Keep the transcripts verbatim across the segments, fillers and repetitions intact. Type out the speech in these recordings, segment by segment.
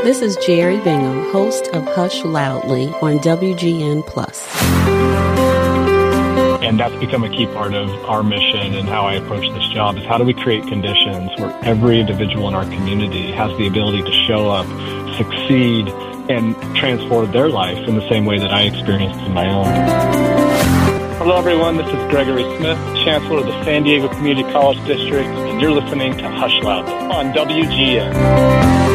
This is Jerry Bingham, host of Hush Loudly on W G N Plus. And that's become a key part of our mission and how I approach this job is how do we create conditions where every individual in our community has the ability to show up, succeed, and transform their life in the same way that I experienced in my own. Hello, everyone. This is Gregory Smith, Chancellor of the San Diego Community College District, and you're listening to Hush Loudly on W G N.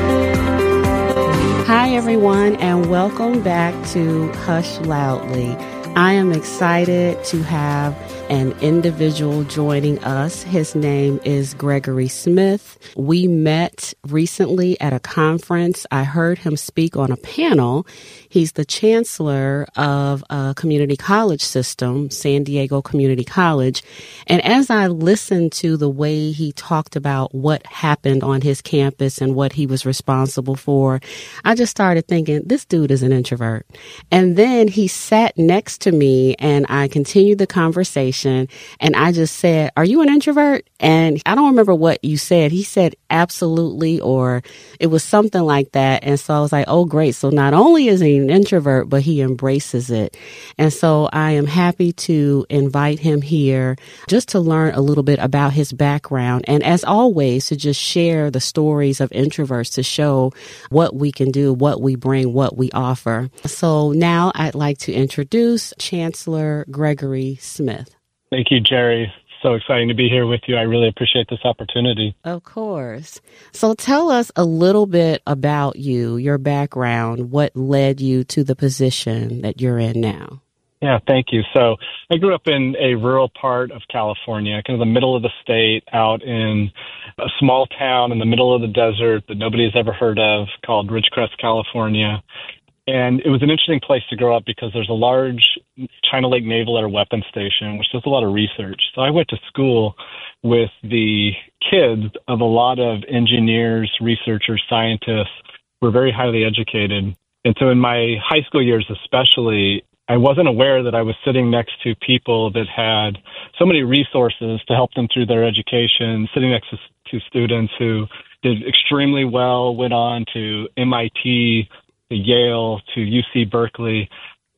Hi, everyone, and welcome back to Hush Loudly. I am excited to have an individual joining us. His name is Gregory Smith. We met recently at a conference. I heard him speak on a panel. He's the chancellor of a community college system, San Diego Community College. And as I listened to the way he talked about what happened on his campus and what he was responsible for, I just started thinking, this dude is an introvert. And then he sat next to me and I continued the conversation. And I just said, are you an introvert? And I don't remember what you said. He said, absolutely, or it was something like that. And so I was like, oh, great. So not only is he an introvert, but he embraces it. And so I am happy to invite him here just to learn a little bit about his background. And as always, to just share the stories of introverts to show what we can do, what we bring, what we offer. So now I'd like to introduce Chancellor Gregory Smith. Thank you, Jerry. So exciting to be here with you. I really appreciate this opportunity. Of course. So tell us a little bit about you, your background, what led you to the position that you're in now. Yeah, thank you. So I grew up in a rural part of California, kind of the middle of the state, out in a small town in the middle of the desert that nobody has ever heard of called Ridgecrest, California. And it was an interesting place to grow up because there's a large China Lake Naval Air Weapons Station, which does a lot of research. So I went to school with the kids of a lot of engineers, researchers, scientists who were very highly educated. And so in my high school years especially, I wasn't aware that I was sitting next to people that had so many resources to help them through their education, sitting next to, to students who did extremely well, went on to M I T, to Yale, to U C Berkeley.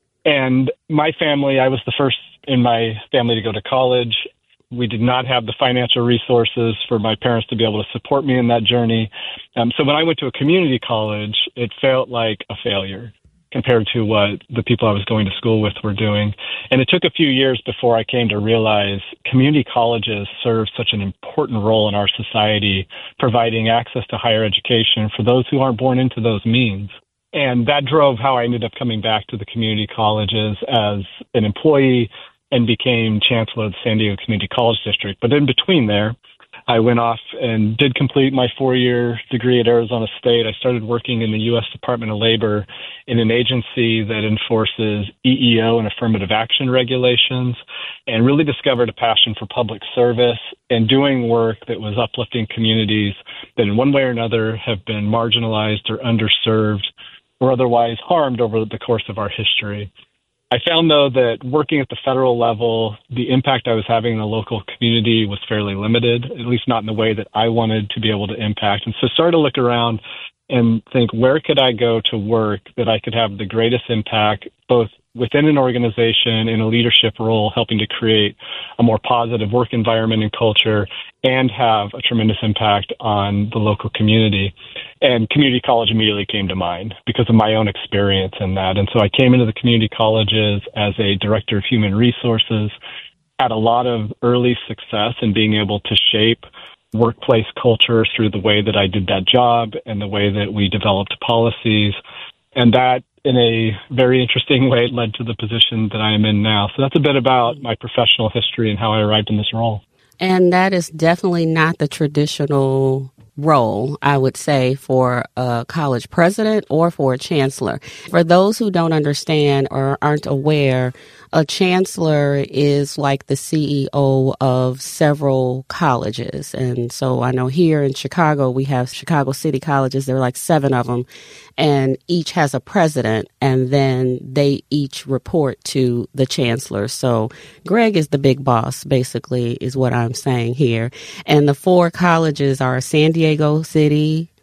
And my family, I was the first in my family to go to college. We did not have the financial resources for my parents to be able to support me in that journey. Um, so when I went to a community college, it felt like a failure compared to what the people I was going to school with were doing. And it took a few years before I came to realize community colleges serve such an important role in our society, providing access to higher education for those who aren't born into those means. And that drove how I ended up coming back to the community colleges as an employee and became chancellor of the San Diego Community College District. But in between there, I went off and did complete my four-year degree at Arizona State. I started working in the U S Department of Labor in an agency that enforces E E O and affirmative action regulations, and really discovered a passion for public service and doing work that was uplifting communities that in one way or another have been marginalized or underserved or otherwise harmed over the course of our history. I found, though, that working at the federal level, the impact I was having in the local community was fairly limited, at least not in the way that I wanted to be able to impact. And so I started to look around and think, where could I go to work that I could have the greatest impact, both within an organization in a leadership role, helping to create a more positive work environment and culture, and have a tremendous impact on the local community. And community college immediately came to mind because of my own experience in that. And so I came into the community colleges as a director of human resources, had a lot of early success in being able to shape workplace culture through the way that I did that job and the way that we developed policies. And that, in a very interesting way, led to the position that I am in now. So that's a bit about my professional history and how I arrived in this role. And that is definitely not the traditional role, I would say, for a college president or for a chancellor. For those who don't understand or aren't aware, a chancellor is like the C E O of several colleges. And so I know here in Chicago, we have Chicago City Colleges. There are like seven of them, and each has a president, and then they each report to the chancellor. So Greg is the big boss, basically, is what I'm saying here. And the four colleges are San Diego City,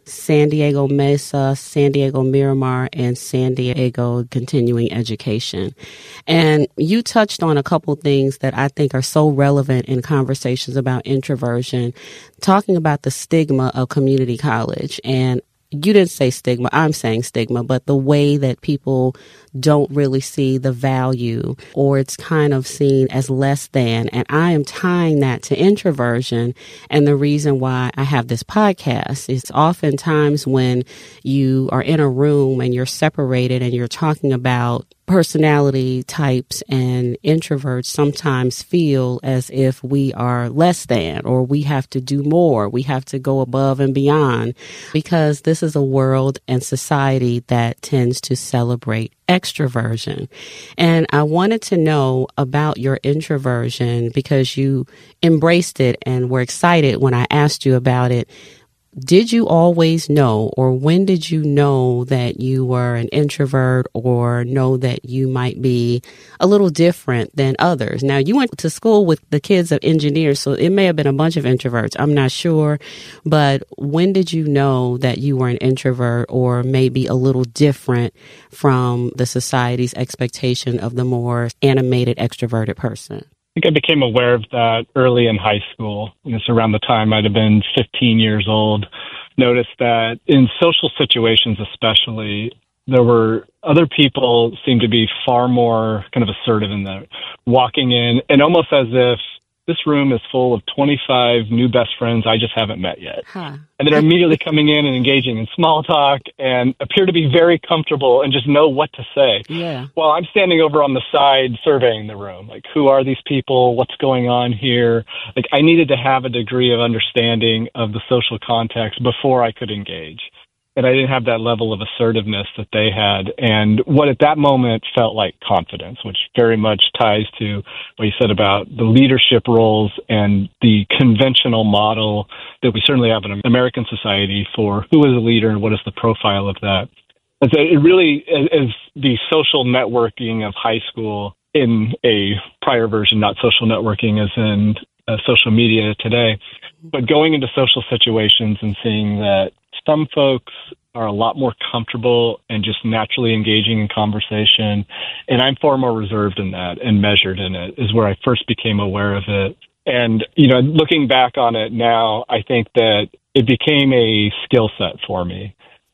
San Diego Mesa, San Diego Miramar, and San Diego Continuing Education. And you touched on a couple things that I think are so relevant in conversations about introversion, talking about the stigma of community college. And you didn't say stigma, I'm saying stigma, but the way that people don't really see the value, or it's kind of seen as less than. And I am tying that to introversion. And the reason why I have this podcast is oftentimes when you are in a room and you're separated and you're talking about personality types, and introverts sometimes feel as if we are less than, or we have to do more. We have to go above and beyond, because this is a world and society that tends to celebrate extroversion. And I wanted to know about your introversion, because you embraced it and were excited when I asked you about it. Did you always know, or when did you know that you were an introvert, or know that you might be a little different than others? Now, you went to school with the kids of engineers, so it may have been a bunch of introverts. I'm not sure. But when did you know that you were an introvert, or maybe a little different from the society's expectation of the more animated, extroverted person? I think I became aware of that early in high school. It's around the time I'd have been fifteen years old. Noticed that in social situations especially, there were other people seemed to be far more kind of assertive in that, walking in, and almost as if this room is full of twenty-five new best friends I just haven't met yet. Huh. And they're immediately coming in and engaging in small talk and appear to be very comfortable and just know what to say. Yeah. While I'm standing over on the side surveying the room, like, who are these people? What's going on here? Like, I needed to have a degree of understanding of the social context before I could engage. And I didn't have that level of assertiveness that they had. And what at that moment felt like confidence, which very much ties to what you said about the leadership roles and the conventional model that we certainly have in American society for who is a leader and what is the profile of that. And so it really is the social networking of high school in a prior version, not social networking as in uh, social media today, but going into social situations and seeing that some folks are a lot more comfortable and just naturally engaging in conversation. And I'm far more reserved in that and measured in it is where I first became aware of it. And, you know, looking back on it now, I think that it became a skill set for me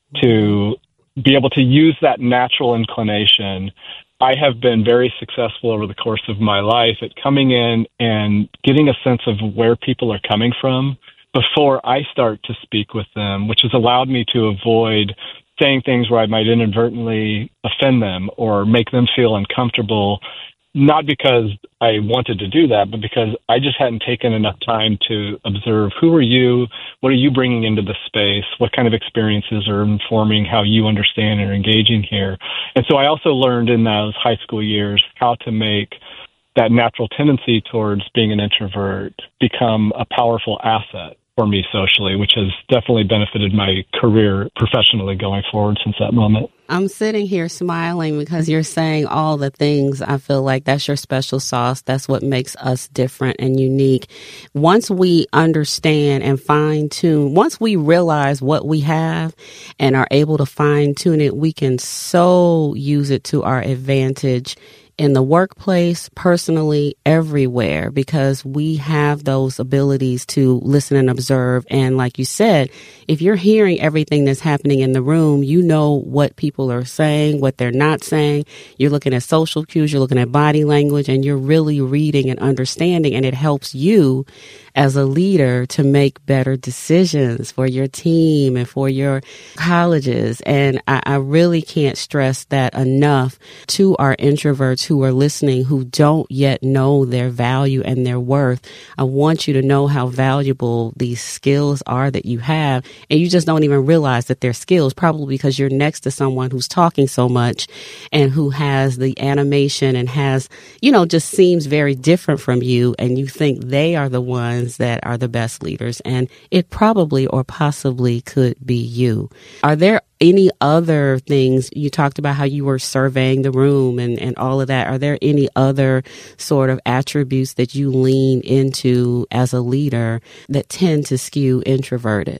to be able to use that natural inclination. I have been very successful over the course of my life at coming in and getting a sense of where people are coming from before I start to speak with them, which has allowed me to avoid saying things where I might inadvertently offend them or make them feel uncomfortable, not because I wanted to do that, but because I just hadn't taken enough time to observe who are you, what are you bringing into the space, what kind of experiences are informing how you understand and are engaging here. And so I also learned in those high school years how to make that natural tendency towards being an introvert become a powerful asset for me socially, which has definitely benefited my career professionally going forward since that moment. I'm sitting here smiling because you're saying all the things. I feel like that's your special sauce. That's what makes us different and unique. Once we understand and fine tune, once we realize what we have and are able to fine tune it, we can so use it to our advantage in the workplace, personally, everywhere, because we have those abilities to listen and observe. And like you said, if you're hearing everything that's happening in the room, you know what people are saying, what they're not saying. You're looking at social cues, you're looking at body language, and you're really reading and understanding. And it helps you as a leader to make better decisions for your team and for your colleges. And I, I really can't stress that enough to our introverts who are listening, who don't yet know their value and their worth. I want you to know how valuable these skills are that you have. And you just don't even realize that they're skills, probably because you're next to someone who's talking so much and who has the animation and has, you know, just seems very different from you. And you think they are the ones that are the best leaders. And it probably or possibly could be you. Are there any other things? You talked about how you were surveying the room and, and all of that. Are there any other sort of attributes that you lean into as a leader that tend to skew introverted?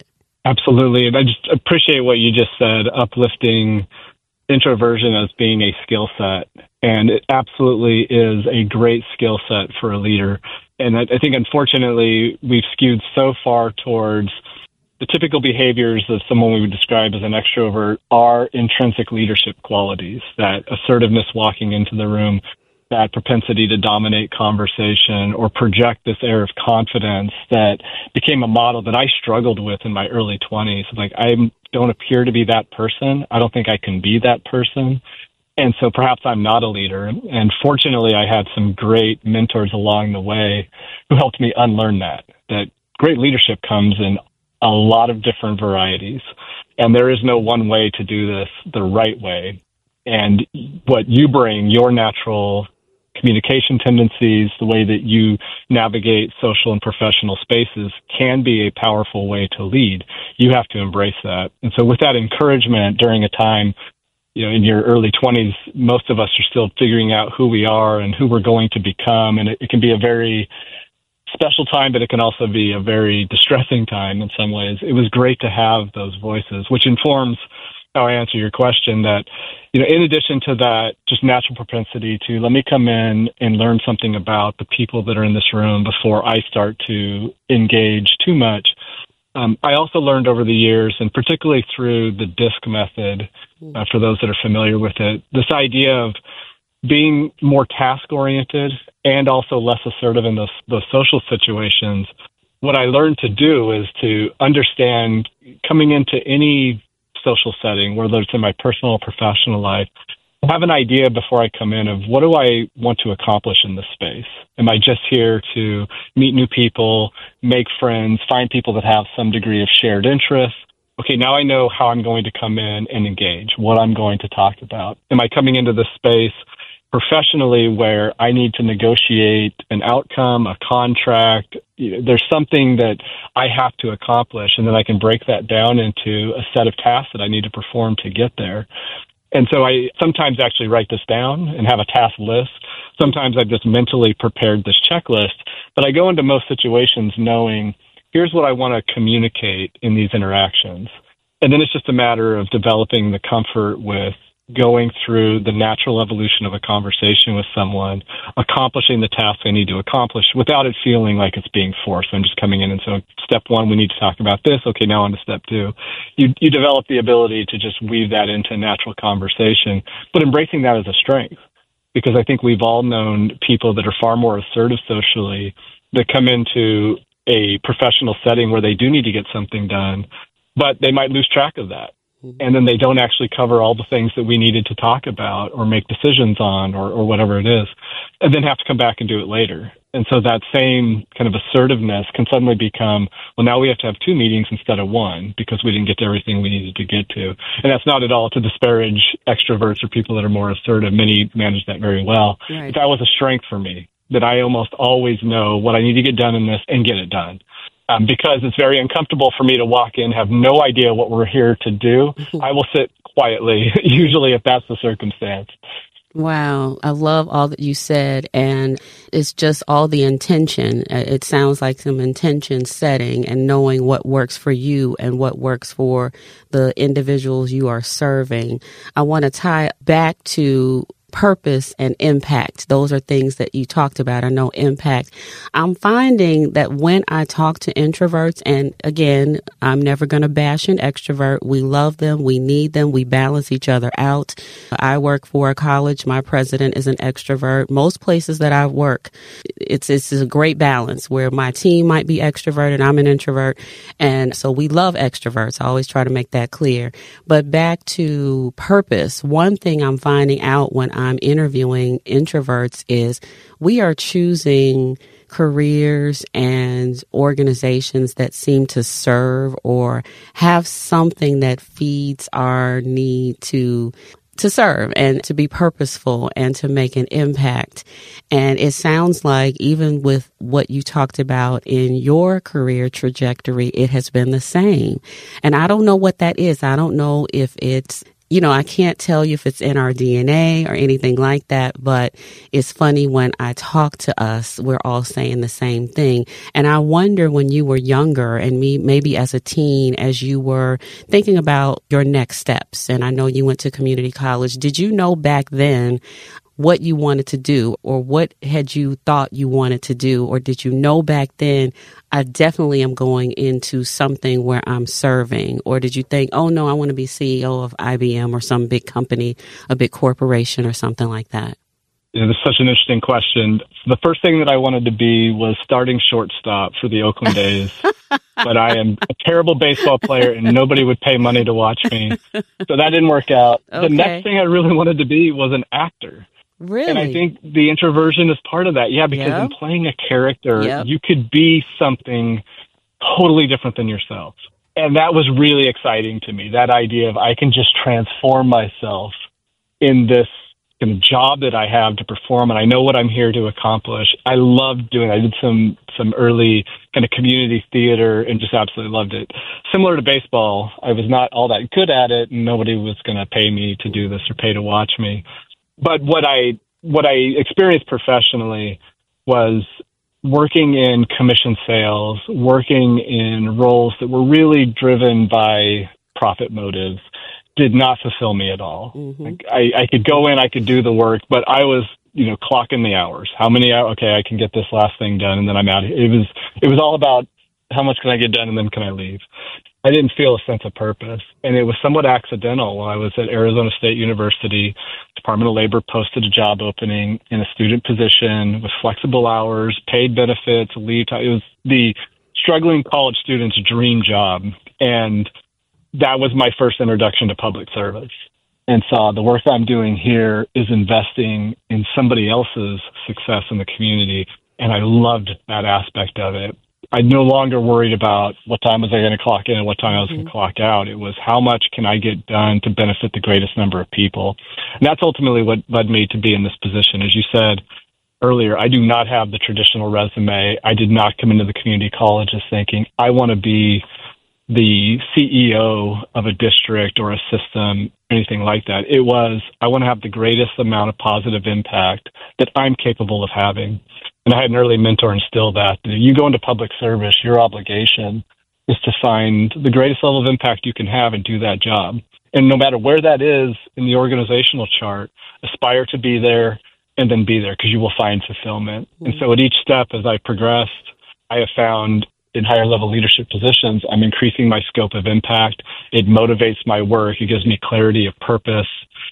Absolutely. And I just appreciate what you just said, uplifting introversion as being a skill set. And it absolutely is a great skill set for a leader. And I, I think, unfortunately, we've skewed so far towards the typical behaviors of someone we would describe as an extrovert are intrinsic leadership qualities, that assertiveness walking into the room, that propensity to dominate conversation or project this air of confidence that became a model that I struggled with in my early twenties. Like, I don't appear to be that person. I don't think I can be that person. And so perhaps I'm not a leader. And fortunately, I had some great mentors along the way who helped me unlearn that, that great leadership comes in a lot of different varieties. And there is no one way to do this the right way. And what you bring, your natural communication tendencies, the way that you navigate social and professional spaces can be a powerful way to lead. You have to embrace that. And so with that encouragement during a time, you know, in your early twenties, most of us are still figuring out who we are and who we're going to become. And it, it can be a very special time, but it can also be a very distressing time in some ways. It was great to have those voices, which informs how I answer your question, that, you know, in addition to that, just natural propensity to let me come in and learn something about the people that are in this room before I start to engage too much. Um, I also learned over the years, and particularly through the DISC method, uh, for those that are familiar with it, this idea of being more task-oriented and also less assertive in those, those social situations. What I learned to do is to understand, coming into any social setting, whether it's in my personal or professional life, have an idea before I come in of what do I want to accomplish in this space? Am I just here to meet new people, make friends, find people that have some degree of shared interest? Okay, now I know how I'm going to come in and engage, what I'm going to talk about. Am I coming into this space professionally where I need to negotiate an outcome, a contract? There's something that I have to accomplish, and then I can break that down into a set of tasks that I need to perform to get there. And so I sometimes actually write this down and have a task list. Sometimes I've just mentally prepared this checklist, but I go into most situations knowing here's what I want to communicate in these interactions. And then it's just a matter of developing the comfort with going through the natural evolution of a conversation with someone, accomplishing the task I need to accomplish without it feeling like it's being forced. I'm just coming in and so step one, we need to talk about this. Okay, now on to step two. You, you develop the ability to just weave that into natural conversation, but embracing that as a strength, because I think we've all known people that are far more assertive socially that come into a professional setting where they do need to get something done, but they might lose track of that. And then they don't actually cover all the things that we needed to talk about or make decisions on or, or whatever it is, and then have to come back and do it later. And so that same kind of assertiveness can suddenly become, well, now we have to have two meetings instead of one because we didn't get to everything we needed to get to. And that's not at all to disparage extroverts or people that are more assertive. Many manage that very well. Right. But that was a strength for me, that I almost always know what I need to get done in this and get it done. Um, because it's very uncomfortable for me to walk in, have no idea what we're here to do. I will sit quietly, usually if that's the circumstance. Wow. I love all that you said. And it's just all the intention. It sounds like some intention setting and knowing what works for you and what works for the individuals you are serving. I want to tie back to purpose and impact. Those are things that you talked about. I know impact. I'm finding that when I talk to introverts, and again, I'm never going to bash an extrovert. We love them. We need them. We balance each other out. I work for a college. My president is an extrovert. Most places that I work, it's, it's a great balance where my team might be extrovert and I'm an introvert. And so we love extroverts. I always try to make that clear. But back to purpose, one thing I'm finding out when I'm interviewing introverts is we are choosing careers and organizations that seem to serve or have something that feeds our need to to serve and to be purposeful and to make an impact. And it sounds like even with what you talked about in your career trajectory, it has been the same. And I don't know what that is. I don't know if it's you know, I can't tell you if it's in our D N A or anything like that, but it's funny when I talk to us, we're all saying the same thing. And I wonder when you were younger and me, maybe as a teen, as you were thinking about your next steps, and I know you went to community college, did you know back then what you wanted to do, or what had you thought you wanted to do? Or did you know back then, I definitely am going into something where I'm serving? Or did you think, oh no, I want to be C E O of I B M or some big company, a big corporation or something like that? Yeah, this is such an interesting question. The first thing that I wanted to be was starting shortstop for the Oakland A's. But I am a terrible baseball player and nobody would pay money to watch me. So that didn't work out. Okay. The next thing I really wanted to be was an actor. Really? And I think the introversion is part of that. Yeah, because yep. in playing a character, yep. you could be something totally different than yourself. And that was really exciting to me, that idea of I can just transform myself in this kind of job that I have to perform, and I know what I'm here to accomplish. I loved doing it. I did some, some early kind of community theater and just absolutely loved it. Similar to baseball, I was not all that good at it, and nobody was going to pay me to do this or pay to watch me. But what I what I experienced professionally was working in commission sales, working in roles that were really driven by profit motives, did not fulfill me at all. Mm-hmm. Like I, I could go in, I could do the work, but I was, you know, clocking the hours. How many hours? Okay, I can get this last thing done, and then I'm out. It was it was all about how much can I get done, and then can I leave? I didn't feel a sense of purpose. And it was somewhat accidental. When I was at Arizona State University, Department of Labor posted a job opening in a student position with flexible hours, paid benefits, leave time. It was the struggling college student's dream job. And that was my first introduction to public service. And saw the work I'm doing here is investing in somebody else's success in the community. And I loved that aspect of it. I no longer worried about what time was I going to clock in and what time I was mm-hmm. going to clock out. It was how much can I get done to benefit the greatest number of people. And that's ultimately what led me to be in this position. As you said earlier, I do not have the traditional resume. I did not come into the community colleges thinking I want to be the C E O of a district or a system, anything like that. It was, I want to have the greatest amount of positive impact that I'm capable of having. And I had an early mentor instill that. You go into public service, your obligation is to find the greatest level of impact you can have and do that job. And no matter where that is in the organizational chart, aspire to be there and then be there because you will find fulfillment. Mm-hmm. And so at each step as I progressed, I have found in higher level leadership positions, I'm increasing my scope of impact. It motivates my work. It gives me clarity of purpose,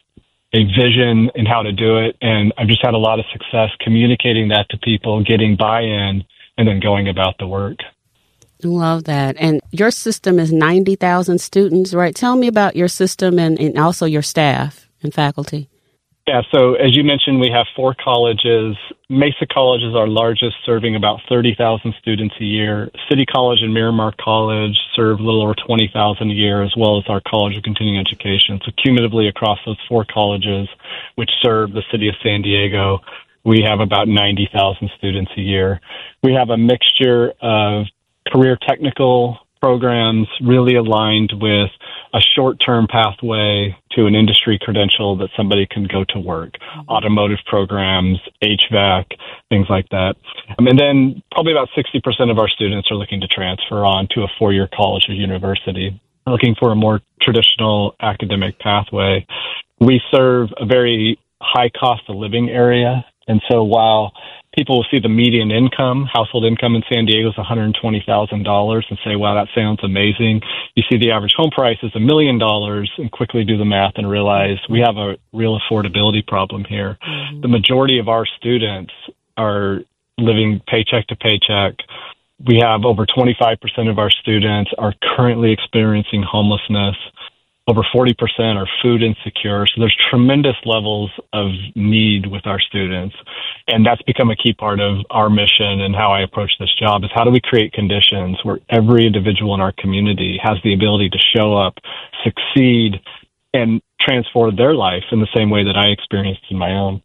a vision in how to do it. And I've just had a lot of success communicating that to people, getting buy-in, and then going about the work. Love that. And your system is ninety thousand students, right? Tell me about your system and, and also your staff and faculty. Yeah, so as you mentioned, we have four colleges. Mesa College is our largest, serving about thirty thousand students a year. City College and Miramar College serve a little over twenty thousand a year, as well as our College of Continuing Education. So cumulatively across those four colleges, which serve the city of San Diego, we have about ninety thousand students a year. We have a mixture of career technical programs really aligned with a short-term pathway to an industry credential that somebody can go to work, mm-hmm. automotive programs, H V A C, things like that. Um, and then probably about sixty percent of our students are looking to transfer on to a four-year college or university, looking for a more traditional academic pathway. We serve a very high cost of living area. And so while people will see the median income, household income in San Diego is one hundred twenty thousand dollars and say, wow, that sounds amazing. You see the average home price is a million dollars and quickly do the math and realize we have a real affordability problem here. Mm-hmm. The majority of our students are living paycheck to paycheck. We have over twenty-five percent of our students are currently experiencing homelessness. Over forty percent are food insecure. So there's tremendous levels of need with our students. And that's become a key part of our mission and how I approach this job is how do we create conditions where every individual in our community has the ability to show up, succeed, and transform their life in the same way that I experienced in my own.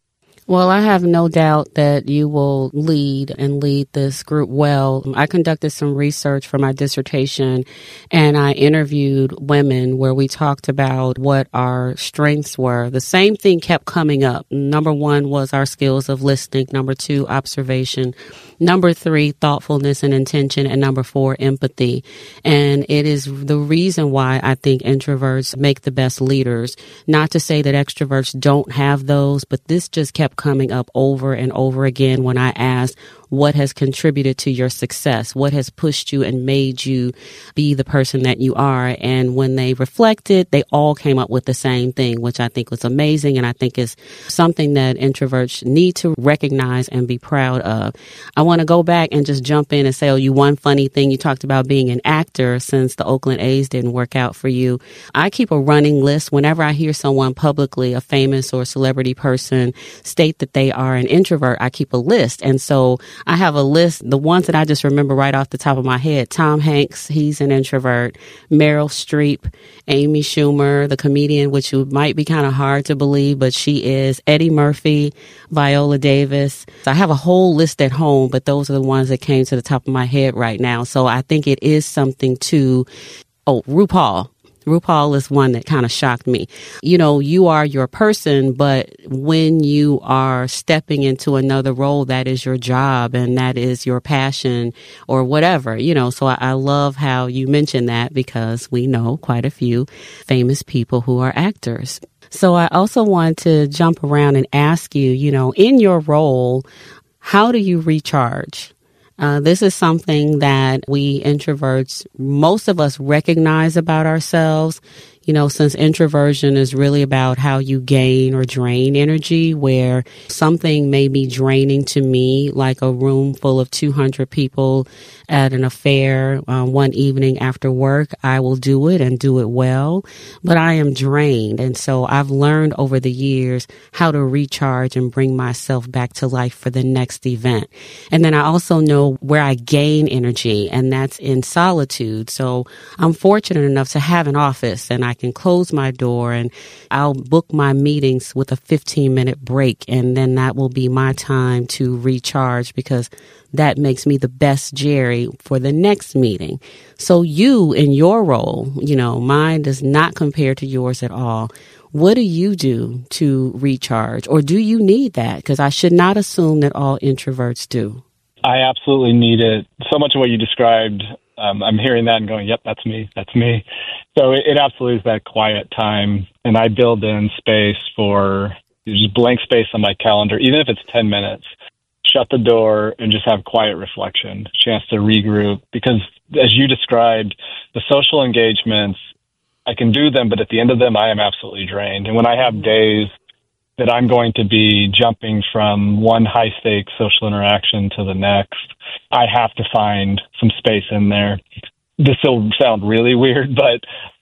Well, I have no doubt that you will lead and lead this group well. I conducted some research for my dissertation, and I interviewed women where we talked about what our strengths were. The same thing kept coming up. Number one was our skills of listening. Number two, observation. Number three, thoughtfulness and intention. And number four, empathy. And it is the reason why I think introverts make the best leaders. Not to say that extroverts don't have those, but this just kept coming up over and over again when I asked, what has contributed to your success? What has pushed you and made you be the person that you are? And when they reflected, they all came up with the same thing, which I think was amazing. And I think is something that introverts need to recognize and be proud of. I want to go back and just jump in and say, oh, you one funny thing. You talked about being an actor since the Oakland A's didn't work out for you. I keep a running list whenever I hear someone publicly, a famous or celebrity person, state that they are an introvert. I keep a list. And so I have a list, the ones that I just remember right off the top of my head. Tom Hanks, he's an introvert. Meryl Streep, Amy Schumer, the comedian, which might be kind of hard to believe, but she is. Eddie Murphy, Viola Davis. So I have a whole list at home, but those are the ones that came to the top of my head right now. So I think it is something to, oh, RuPaul. RuPaul is one that kind of shocked me. You know, you are your person, but when you are stepping into another role, that is your job and that is your passion or whatever, you know. So I, I love how you mentioned that because we know quite a few famous people who are actors. So I also want to jump around and ask you, you know, in your role, how do you recharge? Uh, this is something that we introverts, most of us recognize about ourselves. You know, since introversion is really about how you gain or drain energy, where something may be draining to me, like a room full of two hundred people at an affair uh, one evening after work, I will do it and do it well, but I am drained. And so I've learned over the years how to recharge and bring myself back to life for the next event. And then I also know where I gain energy, and that's in solitude. So I'm fortunate enough to have an office, and I can close my door and I'll book my meetings with a fifteen minute break. And then that will be my time to recharge because that makes me the best Jerry for the next meeting. So you in your role, you know, mine does not compare to yours at all. What do you do to recharge, or do you need that? Because I should not assume that all introverts do. I absolutely need it. So much of what you described, um, I'm hearing that and going, yep, that's me, that's me. So it, it absolutely is that quiet time. And I build in space for just blank space on my calendar, even if it's ten minutes, shut the door and just have quiet reflection, chance to regroup. Because as you described, the social engagements, I can do them, but at the end of them, I am absolutely drained. And when I have days that I'm going to be jumping from one high-stakes social interaction to the next, I have to find some space in there. This will sound really weird, but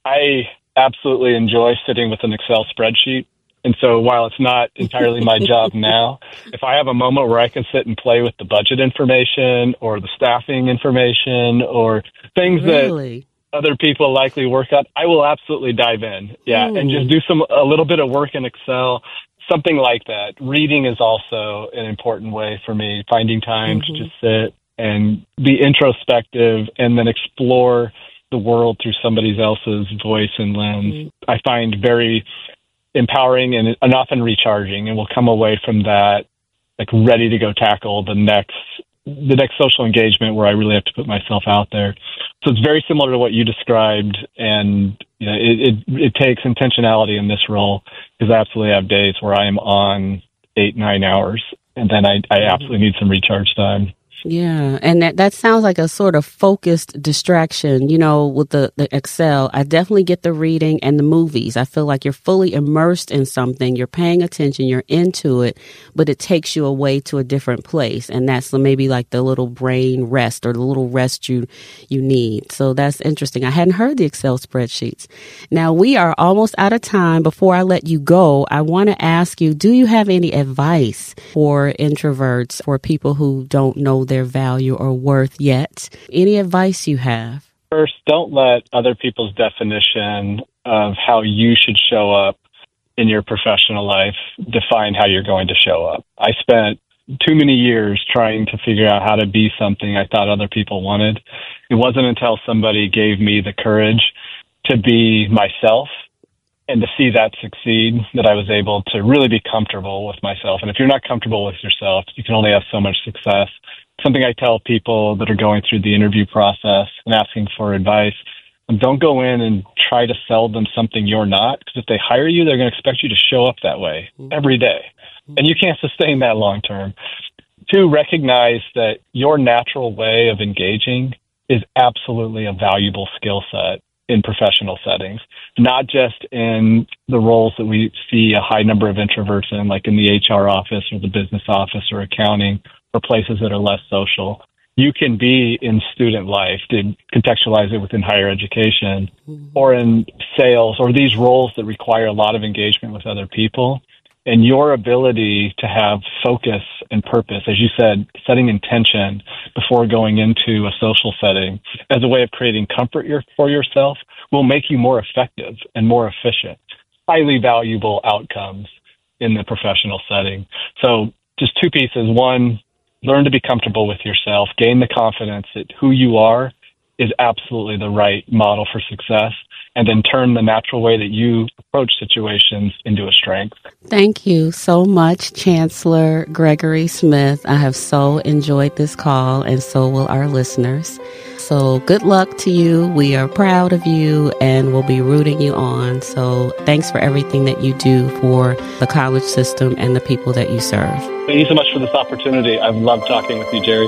I absolutely enjoy sitting with an Excel spreadsheet. And so while it's not entirely my job now, if I have a moment where I can sit and play with the budget information or the staffing information or things really? that other people likely work on, I will absolutely dive in. Yeah. Ooh. And just do some, a little bit of work in Excel. Something like that. Reading is also an important way for me, finding time mm-hmm. to just sit and be introspective and then explore the world through somebody else's voice and lens. Mm-hmm. I find very empowering and, and often recharging, and we'll come away from that like ready to go tackle the next the next social engagement where I really have to put myself out there. So it's very similar to what you described, and you know, it, it, it takes intentionality in this role, because I absolutely have days where I am on eight, nine hours, and then I, I absolutely need some recharge time. Yeah. And that, that sounds like a sort of focused distraction, you know, with the, the Excel. I definitely get the reading and the movies. I feel like you're fully immersed in something. You're paying attention. You're into it, but it takes you away to a different place. And that's maybe like the little brain rest or the little rest you, you need. So that's interesting. I hadn't heard the Excel spreadsheets. Now we are almost out of time. Before I let you go, I want to ask you, do you have any advice for introverts, for people who don't know their value or worth yet? Any advice you have? First, don't let other people's definition of how you should show up in your professional life define how you're going to show up. I spent too many years trying to figure out how to be something I thought other people wanted. It wasn't until somebody gave me the courage to be myself and to see that succeed that I was able to really be comfortable with myself. And if you're not comfortable with yourself, you can only have so much success. Something I tell people that are going through the interview process and asking for advice, don't go in and try to sell them something you're not, because if they hire you, they're going to expect you to show up that way every day. And you can't sustain that long term. Two, recognize that your natural way of engaging is absolutely a valuable skill set in professional settings, not just in the roles that we see a high number of introverts in, like in the H R office or the business office or accounting or places that are less social. You can be in student life, to contextualize it within higher education, mm-hmm. or in sales, or these roles that require a lot of engagement with other people. And your ability to have focus and purpose, as you said, setting intention before going into a social setting as a way of creating comfort your, for yourself will make you more effective and more efficient. Highly valuable outcomes in the professional setting. So just two pieces. One, learn to be comfortable with yourself, gain the confidence that who you are is absolutely the right model for success, and then turn the natural way that you approach situations into a strength. Thank you so much, Chancellor Gregory Smith. I have so enjoyed this call, and so will our listeners. So good luck to you. We are proud of you, and we'll be rooting you on. So thanks for everything that you do for the college system and the people that you serve. Thank you so much for this opportunity. I've loved talking with you, Jerry.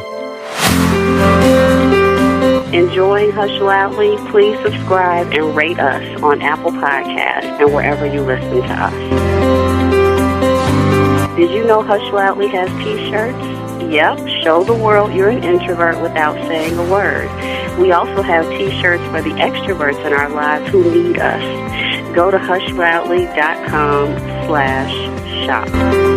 Enjoying Hush Loudly? Please subscribe and rate us on Apple Podcasts and wherever you listen to us. Did you know Hush Loudly has T-shirts? Yep, show the world you're an introvert without saying a word. We also have T-shirts for the extroverts in our lives who need us. Go to hushloudly.com slash shop.